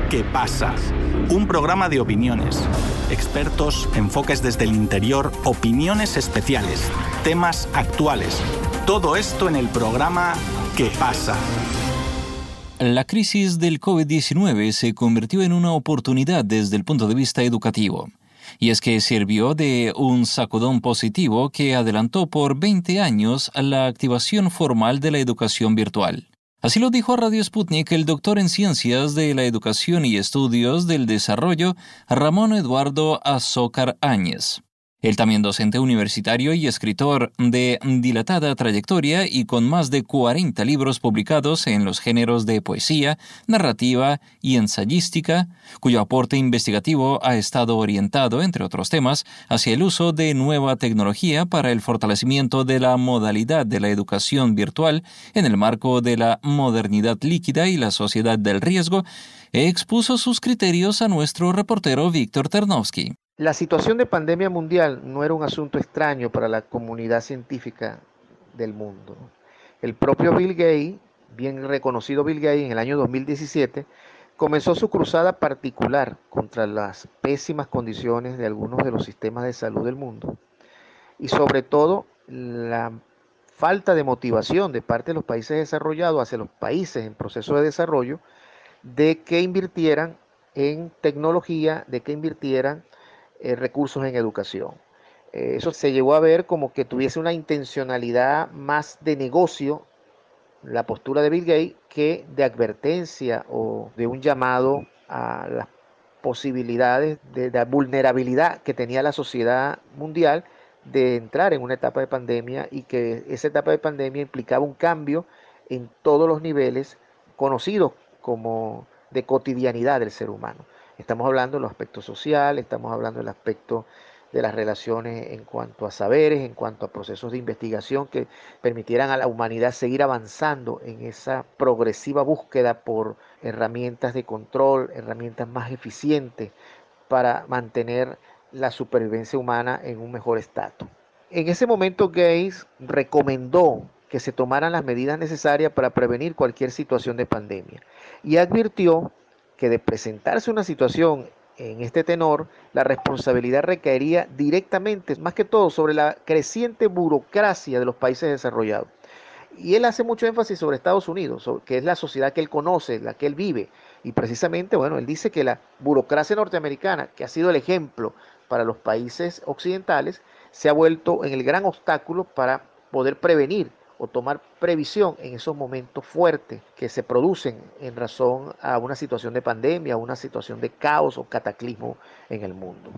¿Qué pasa? Un programa de opiniones, expertos, enfoques desde el interior, opiniones especiales, temas actuales. Todo esto en el programa ¿Qué pasa? La crisis del COVID-19 se convirtió en una oportunidad desde el punto de vista educativo. Y es que sirvió de un sacudón positivo que adelantó por 20 años la activación formal de la educación virtual. Así lo dijo a Radio Sputnik el doctor en Ciencias de la Educación y Estudios del Desarrollo, Ramón Eduardo Azócar Áñez. Él también docente universitario y escritor de dilatada trayectoria y con más de 40 libros publicados en los géneros de poesía, narrativa y ensayística, cuyo aporte investigativo ha estado orientado, entre otros temas, hacia el uso de nueva tecnología para el fortalecimiento de la modalidad de la educación virtual en el marco de la modernidad líquida y la sociedad del riesgo, expuso sus criterios a nuestro reportero Víctor Ternovsky. La situación de pandemia mundial no era un asunto extraño para la comunidad científica del mundo. El propio Bill Gates, bien reconocido Bill Gates, en el año 2017, comenzó su cruzada particular contra las pésimas condiciones de algunos de los sistemas de salud del mundo y sobre todo la falta de motivación de parte de los países desarrollados hacia los países en proceso de desarrollo de que invirtieran en tecnología, de que invirtieran recursos en educación. Eso se llegó a ver como que tuviese una intencionalidad más de negocio, la postura de Bill Gates, que de advertencia o de un llamado a las posibilidades de vulnerabilidad que tenía la sociedad mundial de entrar en una etapa de pandemia y que esa etapa de pandemia implicaba un cambio en todos los niveles conocidos como de cotidianidad del ser humano. Estamos hablando del aspecto social, estamos hablando del aspecto de las relaciones en cuanto a saberes, en cuanto a procesos de investigación que permitieran a la humanidad seguir avanzando en esa progresiva búsqueda por herramientas de control, herramientas más eficientes para mantener la supervivencia humana en un mejor estatus. En ese momento Gates recomendó que se tomaran las medidas necesarias para prevenir cualquier situación de pandemia y advirtió que de presentarse una situación en este tenor, la responsabilidad recaería directamente, más que todo, sobre la creciente burocracia de los países desarrollados. Y él hace mucho énfasis sobre Estados Unidos, que es la sociedad que él conoce, la que él vive. Y precisamente, bueno, él dice que la burocracia norteamericana, que ha sido el ejemplo para los países occidentales, se ha vuelto en el gran obstáculo para poder prevenir o tomar previsión en esos momentos fuertes que se producen en razón a una situación de pandemia, a una situación de caos o cataclismo en el mundo.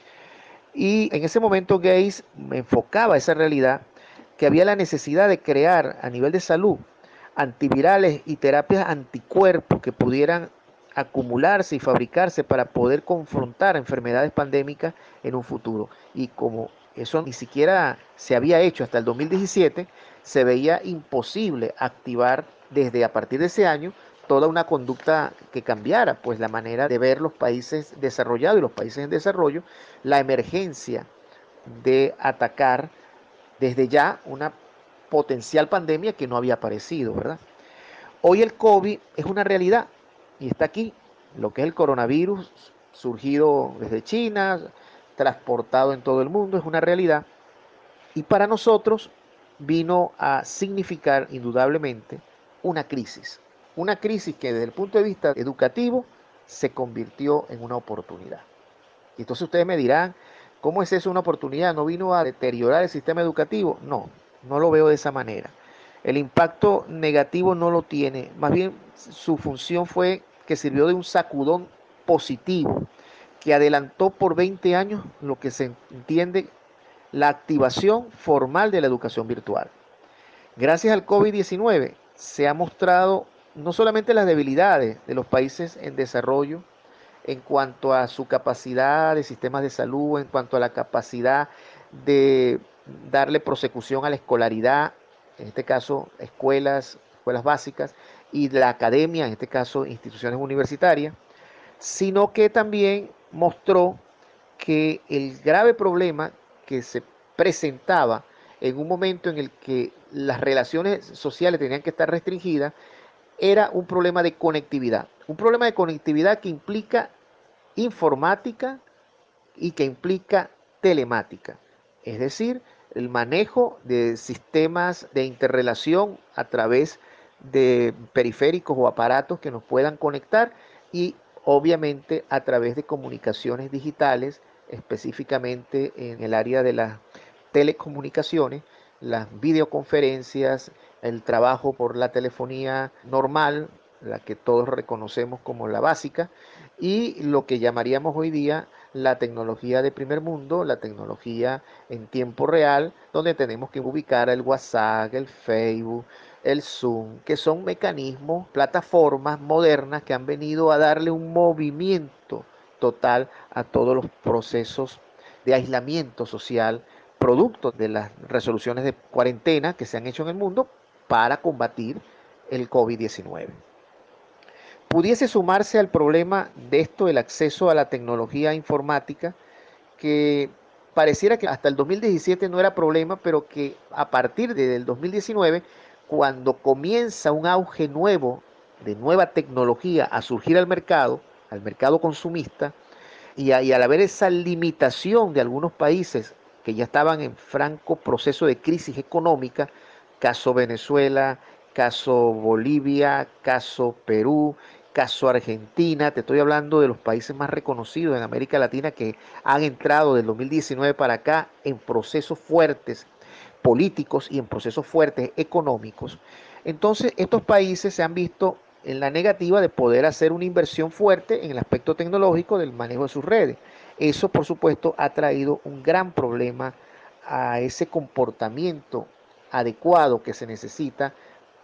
Y en ese momento Gates enfocaba esa realidad que había la necesidad de crear a nivel de salud antivirales y terapias anticuerpos que pudieran acumularse y fabricarse para poder confrontar enfermedades pandémicas en un futuro. Y como eso ni siquiera se había hecho hasta el 2017, se veía imposible activar desde a partir de ese año toda una conducta que cambiara pues la manera de ver los países desarrollados y los países en desarrollo, la emergencia de atacar desde ya una potencial pandemia que no había aparecido, ¿verdad? Hoy el COVID es una realidad y está aquí, lo que es el coronavirus, surgido desde China, transportado en todo el mundo, es una realidad. Y para nosotros vino a significar indudablemente una crisis que desde el punto de vista educativo se convirtió en una oportunidad. Y entonces ustedes me dirán, ¿cómo es eso una oportunidad? ¿No vino a deteriorar el sistema educativo? No, no lo veo de esa manera. El impacto negativo no lo tiene, más bien su función fue que sirvió de un sacudón positivo, que adelantó por 20 años lo que se entiende la activación formal de la educación virtual. Gracias al COVID-19 se ha mostrado no solamente las debilidades de los países en desarrollo en cuanto a su capacidad de sistemas de salud, en cuanto a la capacidad de darle prosecución a la escolaridad, en este caso escuelas básicas, y la academia, en este caso instituciones universitarias, sino que también mostró que el grave problema que se presentaba en un momento en el que las relaciones sociales tenían que estar restringidas era un problema de conectividad. Un problema de conectividad que implica informática y que implica telemática, es decir, el manejo de sistemas de interrelación a través de periféricos o aparatos que nos puedan conectar y obviamente a través de comunicaciones digitales, específicamente en el área de las telecomunicaciones, las videoconferencias, el trabajo por la telefonía normal, la que todos reconocemos como la básica, y lo que llamaríamos hoy día la tecnología de primer mundo, la tecnología en tiempo real, donde tenemos que ubicar el WhatsApp, el Facebook, el Zoom, que son mecanismos, plataformas modernas que han venido a darle un movimiento total a todos los procesos de aislamiento social, producto de las resoluciones de cuarentena que se han hecho en el mundo para combatir el COVID-19. Pudiese sumarse al problema de esto el acceso a la tecnología informática, que pareciera que hasta el 2017 no era problema, pero que a partir del 2019, cuando comienza un auge nuevo de nueva tecnología a surgir al mercado consumista, y al haber esa limitación de algunos países que ya estaban en franco proceso de crisis económica, caso Venezuela, caso Bolivia, caso Perú, caso Argentina, te estoy hablando de los países más reconocidos en América Latina que han entrado del 2019 para acá en procesos fuertes políticos y en procesos fuertes económicos. Entonces, estos países se han visto en la negativa de poder hacer una inversión fuerte en el aspecto tecnológico del manejo de sus redes. Eso, por supuesto, ha traído un gran problema a ese comportamiento adecuado que se necesita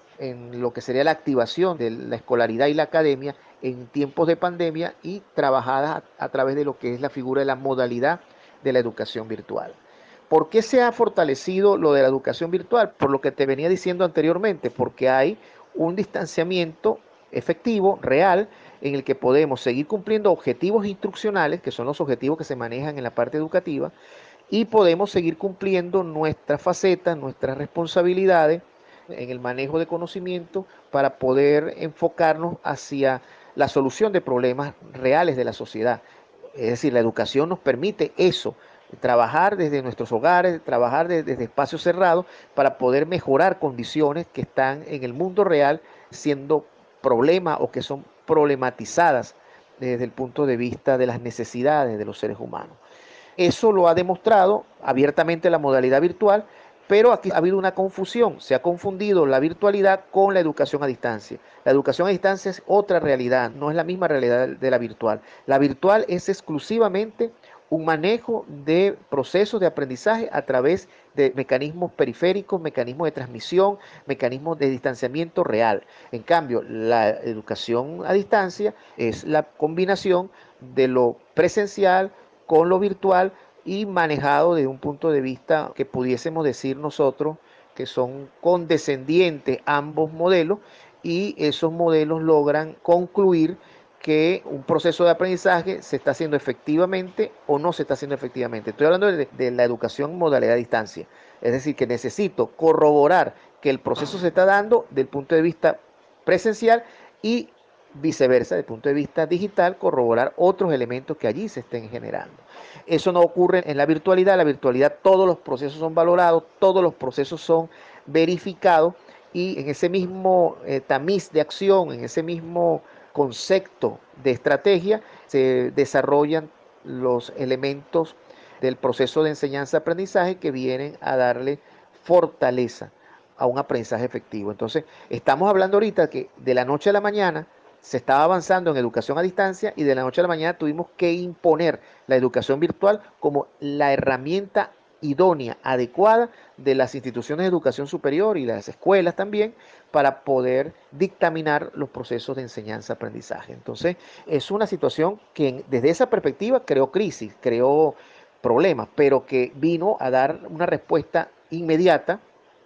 en lo que sería la activación de la escolaridad y la academia en tiempos de pandemia y trabajadas a través de lo que es la figura de la modalidad de la educación virtual. ¿Por qué se ha fortalecido lo de la educación virtual? Por lo que te venía diciendo anteriormente, porque hay un distanciamiento efectivo, real, en el que podemos seguir cumpliendo objetivos instruccionales, que son los objetivos que se manejan en la parte educativa, y podemos seguir cumpliendo nuestras facetas, nuestras responsabilidades en el manejo de conocimiento para poder enfocarnos hacia la solución de problemas reales de la sociedad. Es decir, la educación nos permite eso, trabajar desde nuestros hogares, trabajar desde espacios cerrados para poder mejorar condiciones que están en el mundo real siendo problemas o que son problematizadas desde el punto de vista de las necesidades de los seres humanos. Eso lo ha demostrado abiertamente la modalidad virtual, pero aquí ha habido una confusión, se ha confundido la virtualidad con la educación a distancia. La educación a distancia es otra realidad, no es la misma realidad de la virtual. La virtual es exclusivamente un manejo de procesos de aprendizaje a través de mecanismos periféricos, mecanismos de transmisión, mecanismos de distanciamiento real. En cambio, la educación a distancia es la combinación de lo presencial con lo virtual y manejado desde un punto de vista que pudiésemos decir nosotros que son condescendientes ambos modelos, y esos modelos logran concluir que un proceso de aprendizaje se está haciendo efectivamente o no se está haciendo efectivamente. Estoy hablando de la educación modalidad a distancia, es decir, que necesito corroborar que el proceso se está dando desde el punto de vista presencial y viceversa, desde el punto de vista digital, corroborar otros elementos que allí se estén generando. Eso no ocurre en la virtualidad todos los procesos son valorados, todos los procesos son verificados, y en ese mismo tamiz de acción, en ese mismo concepto de estrategia, se desarrollan los elementos del proceso de enseñanza-aprendizaje que vienen a darle fortaleza a un aprendizaje efectivo. Entonces, estamos hablando ahorita que de la noche a la mañana se estaba avanzando en educación a distancia y de la noche a la mañana tuvimos que imponer la educación virtual como la herramienta idónea, adecuada de las instituciones de educación superior y las escuelas también para poder dictaminar los procesos de enseñanza-aprendizaje. Entonces, es una situación que desde esa perspectiva creó crisis, creó problemas, pero que vino a dar una respuesta inmediata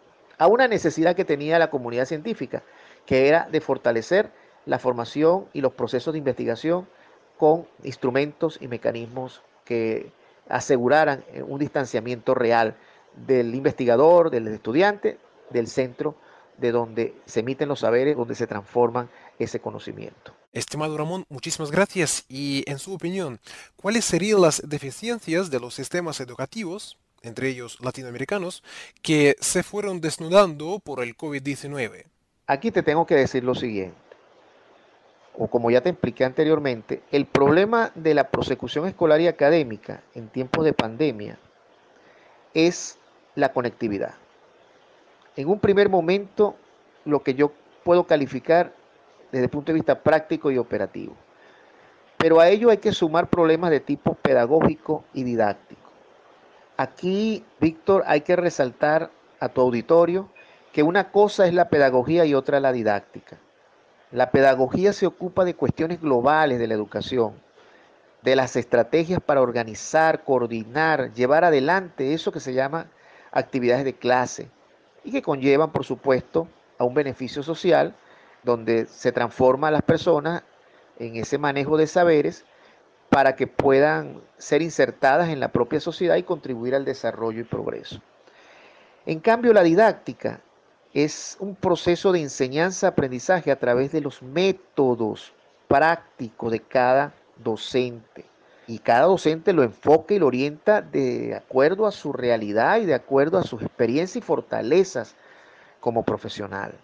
a una necesidad que tenía la comunidad científica, que era de fortalecer la formación y los procesos de investigación con instrumentos y mecanismos que aseguraran un distanciamiento real del investigador, del estudiante, del centro de donde se emiten los saberes, donde se transforman ese conocimiento. Estimado Ramón, muchísimas gracias. Y en su opinión, ¿cuáles serían las deficiencias de los sistemas educativos, entre ellos latinoamericanos, que se fueron desnudando por el COVID-19? Aquí te tengo que decir lo siguiente, o como ya te expliqué anteriormente, el problema de la prosecución escolar y académica en tiempos de pandemia es la conectividad. En un primer momento, lo que yo puedo calificar desde el punto de vista práctico y operativo. Pero a ello hay que sumar problemas de tipo pedagógico y didáctico. Aquí, Víctor, hay que resaltar a tu auditorio que una cosa es la pedagogía y otra la didáctica. La pedagogía se ocupa de cuestiones globales de la educación, de las estrategias para organizar, coordinar, llevar adelante eso que se llama actividades de clase y que conllevan, por supuesto, a un beneficio social donde se transforma a las personas en ese manejo de saberes para que puedan ser insertadas en la propia sociedad y contribuir al desarrollo y progreso. En cambio, la didáctica es un proceso de enseñanza-aprendizaje a través de los métodos prácticos de cada docente. Y cada docente lo enfoca y lo orienta de acuerdo a su realidad y de acuerdo a sus experiencias y fortalezas como profesional.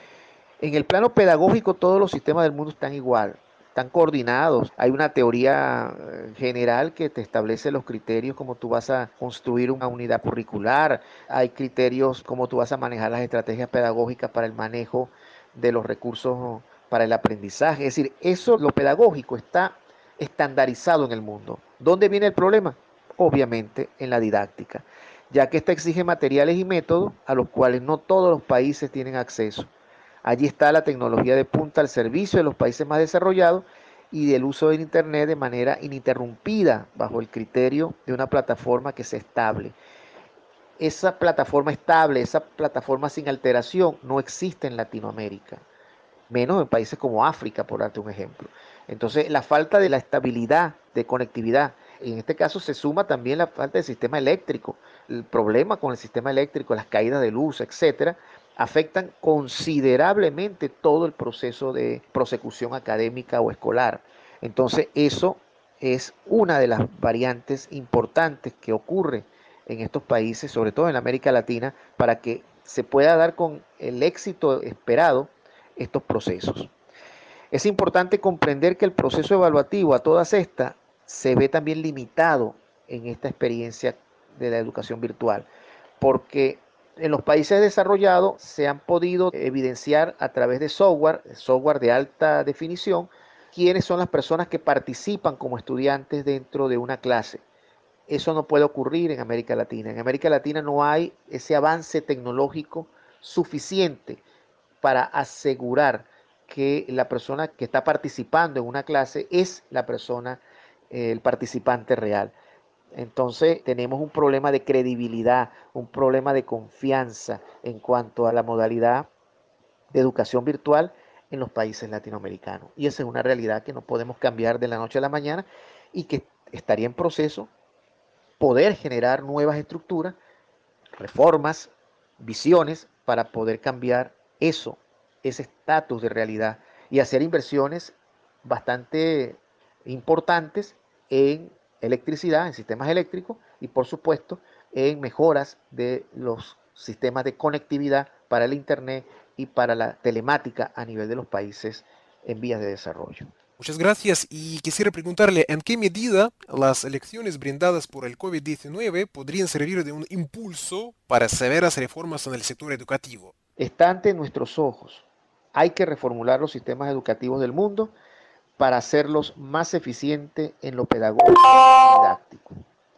En el plano pedagógico todos los sistemas del mundo están igual, están coordinados. Hay una teoría general que te establece los criterios como tú vas a construir una unidad curricular. Hay criterios como tú vas a manejar las estrategias pedagógicas para el manejo de los recursos para el aprendizaje. Es decir, eso, lo pedagógico, está estandarizado en el mundo. ¿Dónde viene el problema? Obviamente en la didáctica, ya que esta exige materiales y métodos a los cuales no todos los países tienen acceso. Allí está la tecnología de punta al servicio de los países más desarrollados y del uso del Internet de manera ininterrumpida bajo el criterio de una plataforma que sea estable. Esa plataforma estable, esa plataforma sin alteración no existe en Latinoamérica, menos en países como África, por darte un ejemplo. Entonces, la falta de la estabilidad de conectividad, en este caso se suma también la falta del sistema eléctrico, el problema con el sistema eléctrico, las caídas de luz, etcétera, afectan considerablemente todo el proceso de prosecución académica o escolar. Entonces, eso es una de las variantes importantes que ocurre en estos países, sobre todo en América Latina, para que se pueda dar con el éxito esperado estos procesos. Es importante comprender que el proceso evaluativo a todas estas se ve también limitado en esta experiencia de la educación virtual, porque en los países desarrollados se han podido evidenciar a través de software de alta definición, quiénes son las personas que participan como estudiantes dentro de una clase. Eso no puede ocurrir en América Latina. En América Latina no hay ese avance tecnológico suficiente para asegurar que la persona que está participando en una clase es la persona, el participante real. Entonces tenemos un problema de credibilidad, un problema de confianza en cuanto a la modalidad de educación virtual en los países latinoamericanos. Y esa es una realidad que no podemos cambiar de la noche a la mañana y que estaría en proceso poder generar nuevas estructuras, reformas, visiones para poder cambiar eso, ese estatus de realidad y hacer inversiones bastante importantes en electricidad, en sistemas eléctricos y por supuesto en mejoras de los sistemas de conectividad para el Internet y para la telemática a nivel de los países en vías de desarrollo. Muchas gracias y quisiera preguntarle en qué medida las lecciones brindadas por el COVID-19 podrían servir de un impulso para severas reformas en el sector educativo. Está ante nuestros ojos. Hay que reformular los sistemas educativos del mundo para hacerlos más eficientes en lo pedagógico y didáctico.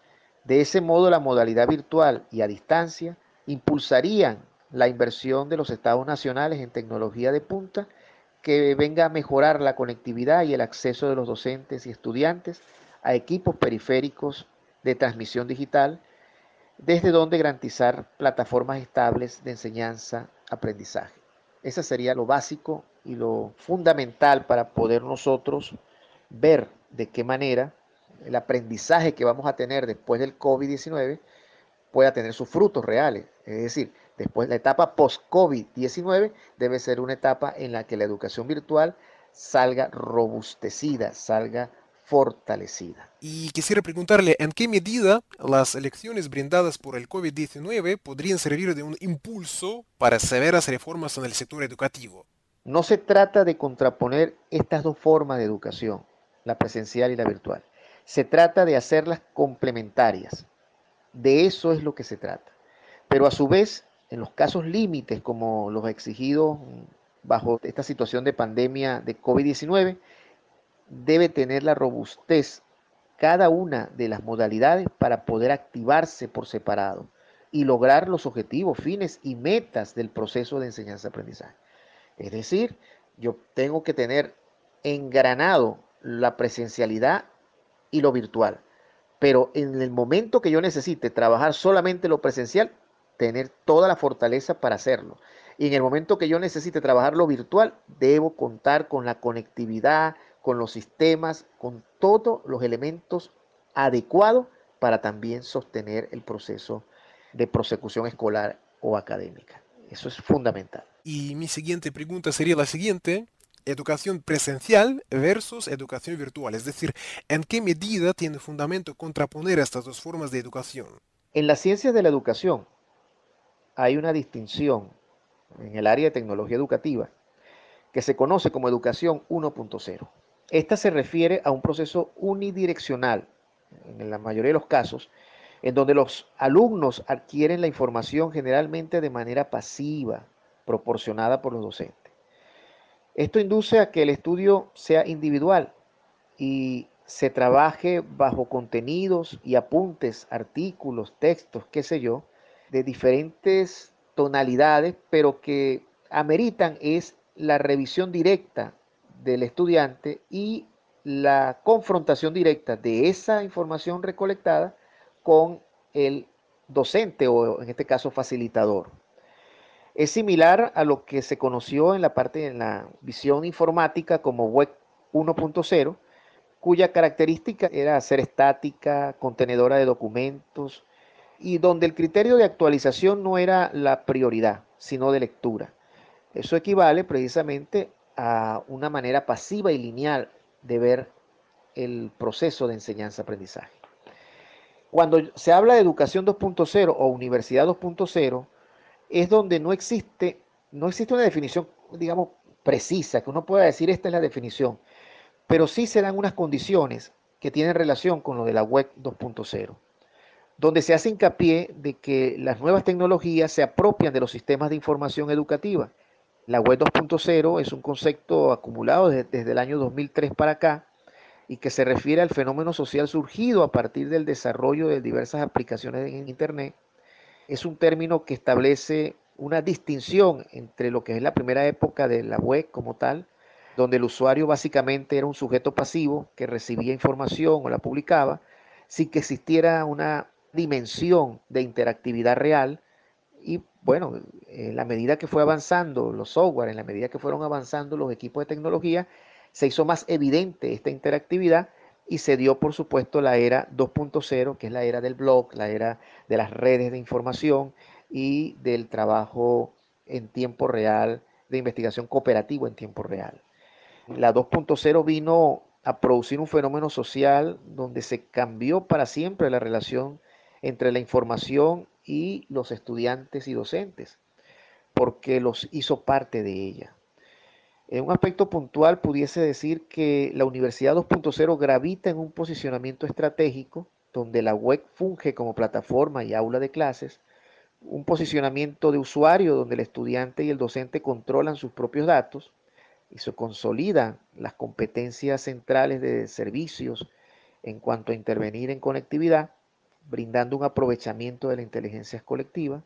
De ese modo, la modalidad virtual y a distancia impulsarían la inversión de los estados nacionales en tecnología de punta que venga a mejorar la conectividad y el acceso de los docentes y estudiantes a equipos periféricos de transmisión digital, desde donde garantizar plataformas estables de enseñanza-aprendizaje. Eso sería lo básico y lo fundamental para poder nosotros ver de qué manera el aprendizaje que vamos a tener después del COVID-19 pueda tener sus frutos reales. Es decir, después la etapa post-COVID-19 debe ser una etapa en la que la educación virtual salga robustecida, salga fortalecida. Y quisiera preguntarle, ¿en qué medida las lecciones brindadas por el COVID-19 podrían servir de un impulso para severas reformas en el sector educativo? No se trata de contraponer estas dos formas de educación, la presencial y la virtual. Se trata de hacerlas complementarias. De eso es lo que se trata. Pero a su vez, en los casos límites como los exigidos bajo esta situación de pandemia de COVID-19, debe tener la robustez cada una de las modalidades para poder activarse por separado y lograr los objetivos, fines y metas del proceso de enseñanza-aprendizaje. Es decir, yo tengo que tener engranado la presencialidad y lo virtual, pero en el momento que yo necesite trabajar solamente lo presencial, tener toda la fortaleza para hacerlo. Y en el momento que yo necesite trabajar lo virtual, debo contar con la conectividad, con los sistemas, con todos los elementos adecuados para también sostener el proceso de prosecución escolar o académica. Eso es fundamental. Y mi siguiente pregunta sería la siguiente. Educación presencial versus educación virtual. Es decir, ¿en qué medida tiene fundamento contraponer estas dos formas de educación? En las ciencias de la educación hay una distinción en el área de tecnología educativa que se conoce como educación 1.0. Esta se refiere a un proceso unidireccional, en la mayoría de los casos, en donde los alumnos adquieren la información generalmente de manera pasiva, proporcionada por los docentes. Esto induce a que el estudio sea individual y se trabaje bajo contenidos y apuntes, artículos, textos, qué sé yo, de diferentes tonalidades, pero que ameritan es la revisión directa del estudiante y la confrontación directa de esa información recolectada con el docente o en este caso facilitador. Es similar a lo que se conoció en la parte de la visión informática como web 1.0, cuya característica era ser estática, contenedora de documentos, y donde el criterio de actualización no era la prioridad, sino de lectura. Eso equivale precisamente a una manera pasiva y lineal de ver el proceso de enseñanza-aprendizaje. Cuando se habla de educación 2.0 o universidad 2.0, es donde no existe una definición, digamos, precisa, que uno pueda decir esta es la definición, pero sí se dan unas condiciones que tienen relación con lo de la web 2.0, donde se hace hincapié de que las nuevas tecnologías se apropian de los sistemas de información educativa. La web 2.0 es un concepto acumulado desde el año 2003 para acá y que se refiere al fenómeno social surgido a partir del desarrollo de diversas aplicaciones en Internet. Es un término que establece una distinción entre lo que es la primera época de la web como tal, donde el usuario básicamente era un sujeto pasivo que recibía información o la publicaba, sin que existiera una dimensión de interactividad real. Y bueno, en la medida que fue avanzando los software, en la medida que fueron avanzando los equipos de tecnología, se hizo más evidente esta interactividad y se dio, por supuesto, la era 2.0, que es la era del blog, la era de las redes de información y del trabajo en tiempo real, de investigación cooperativa en tiempo real. La 2.0 vino a producir un fenómeno social donde se cambió para siempre la relación entre la información y los estudiantes y docentes, porque los hizo parte de ella. En un aspecto puntual pudiese decir que la Universidad 2.0 gravita en un posicionamiento estratégico donde la web funge como plataforma y aula de clases, un posicionamiento de usuario donde el estudiante y el docente controlan sus propios datos y se consolidan las competencias centrales de servicios en cuanto a intervenir en conectividad, brindando un aprovechamiento de la inteligencia colectiva.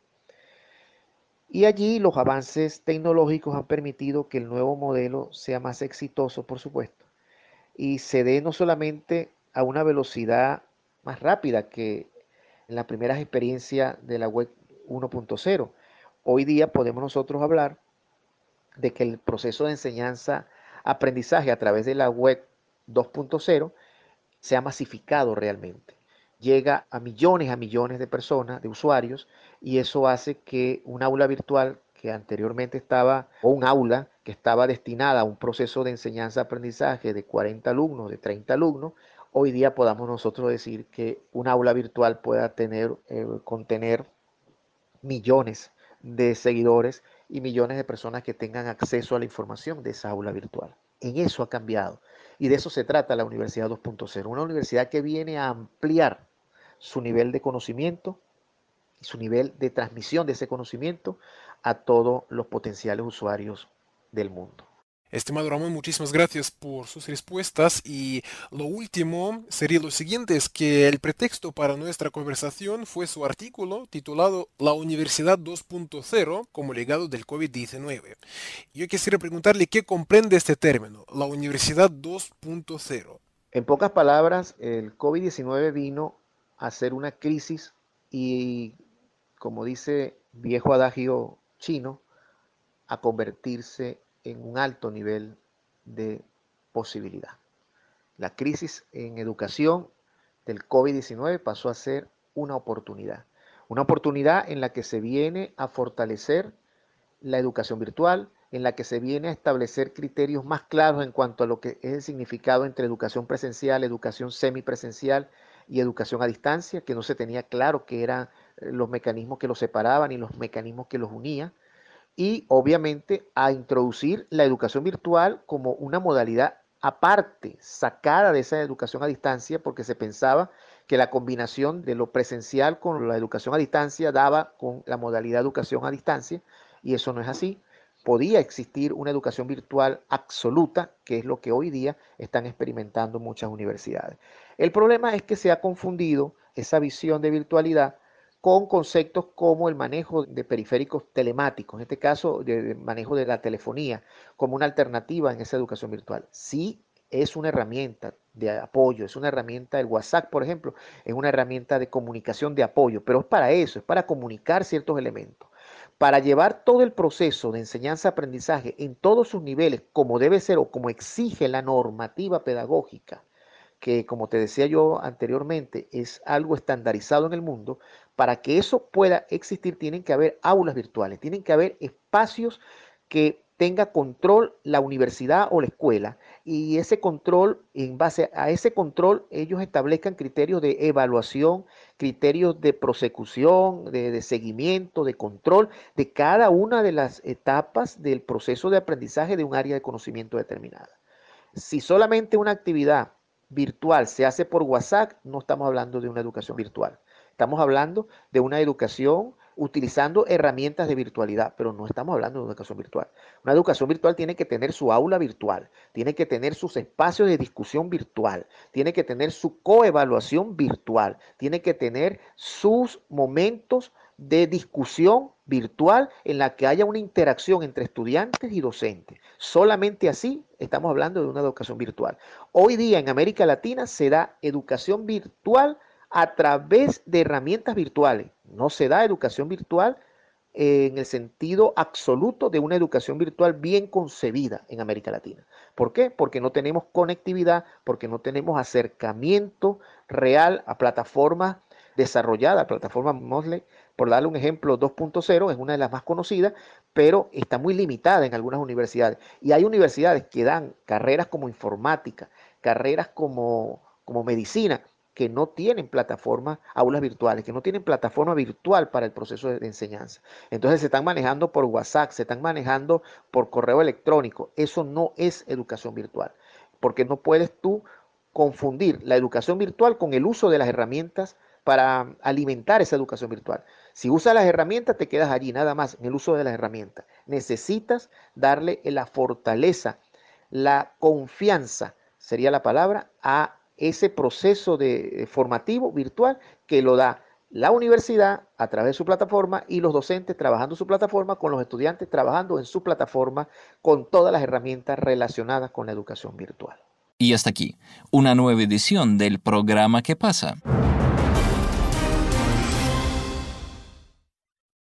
Y allí los avances tecnológicos han permitido que el nuevo modelo sea más exitoso, por supuesto, y se dé no solamente a una velocidad más rápida que en las primeras experiencias de la web 1.0. Hoy día podemos nosotros hablar de que el proceso de enseñanza-aprendizaje a través de la web 2.0 se ha masificado realmente. Llega a millones de personas, de usuarios, y eso hace que un aula virtual que anteriormente estaba, o un aula que estaba destinada a un proceso de enseñanza-aprendizaje de 40 alumnos, de 30 alumnos, hoy día podamos nosotros decir que un aula virtual pueda contener millones de seguidores y millones de personas que tengan acceso a la información de esa aula virtual. En eso ha cambiado. Y de eso se trata la Universidad 2.0, una universidad que viene a ampliar su nivel de conocimiento y su nivel de transmisión de ese conocimiento a todos los potenciales usuarios del mundo. Estimado Ramón, muchísimas gracias por sus respuestas y lo último sería lo siguiente, es que el pretexto para nuestra conversación fue su artículo titulado La Universidad 2.0 como legado del COVID-19. Yo quisiera preguntarle qué comprende este término, la Universidad 2.0. En pocas palabras, el COVID-19 vino a ser una crisis y, como dice viejo adagio chino, a convertirse en un alto nivel de posibilidad. La crisis en educación del COVID-19 pasó a ser una oportunidad en la que se viene a fortalecer la educación virtual, en la que se viene a establecer criterios más claros en cuanto a lo que es el significado entre educación presencial, educación semipresencial y educación a distancia, que no se tenía claro qué eran los mecanismos que los separaban y los mecanismos que los unían. Y obviamente a introducir la educación virtual como una modalidad aparte, sacada de esa educación a distancia, porque se pensaba que la combinación de lo presencial con la educación a distancia daba con la modalidad de educación a distancia, y eso no es así. Podía existir una educación virtual absoluta, que es lo que hoy día están experimentando muchas universidades. El problema es que se ha confundido esa visión de virtualidad con conceptos como el manejo de periféricos telemáticos, en este caso de manejo de la telefonía, como una alternativa en esa educación virtual. Sí, es una herramienta de apoyo, es una herramienta, el WhatsApp, por ejemplo, es una herramienta de comunicación de apoyo, pero es para eso, es para comunicar ciertos elementos. Para llevar todo el proceso de enseñanza-aprendizaje en todos sus niveles, como debe ser o como exige la normativa pedagógica, que como te decía yo anteriormente, es algo estandarizado en el mundo. Para que eso pueda existir tienen que haber aulas virtuales, tienen que haber espacios que tenga control la universidad o la escuela, y ese control, en base a ese control, ellos establezcan criterios de evaluación, criterios de prosecución, de seguimiento, de control de cada una de las etapas del proceso de aprendizaje de un área de conocimiento determinada. Si solamente una actividad virtual se hace por WhatsApp, no estamos hablando de una educación virtual. Estamos hablando de una educación utilizando herramientas de virtualidad, pero no estamos hablando de una educación virtual. Una educación virtual tiene que tener su aula virtual, tiene que tener sus espacios de discusión virtual, tiene que tener su coevaluación virtual, tiene que tener sus momentos de discusión virtual en la que haya una interacción entre estudiantes y docentes. Solamente así estamos hablando de una educación virtual. Hoy día en América Latina se da educación virtual a través de herramientas virtuales. No se da educación virtual en el sentido absoluto de una educación virtual bien concebida en América Latina. ¿Por qué? Porque no tenemos conectividad, porque no tenemos acercamiento real a plataformas desarrolladas, plataformas Moodle. Por darle un ejemplo, 2.0 es una de las más conocidas, pero está muy limitada en algunas universidades. Y hay universidades que dan carreras como informática, carreras como medicina, que no tienen plataformas, aulas virtuales, que no tienen plataforma virtual para el proceso de enseñanza. Entonces se están manejando por WhatsApp, se están manejando por correo electrónico. Eso no es educación virtual, porque no puedes tú confundir la educación virtual con el uso de las herramientas para alimentar esa educación virtual. Si usas las herramientas, te quedas allí nada más en el uso de las herramientas. Necesitas darle la fortaleza, la confianza, sería la palabra, a ese proceso formativo virtual que lo da la universidad a través de su plataforma y los docentes trabajando en su plataforma con los estudiantes trabajando en su plataforma con todas las herramientas relacionadas con la educación virtual. Y hasta aquí, una nueva edición del programa ¿Qué pasa?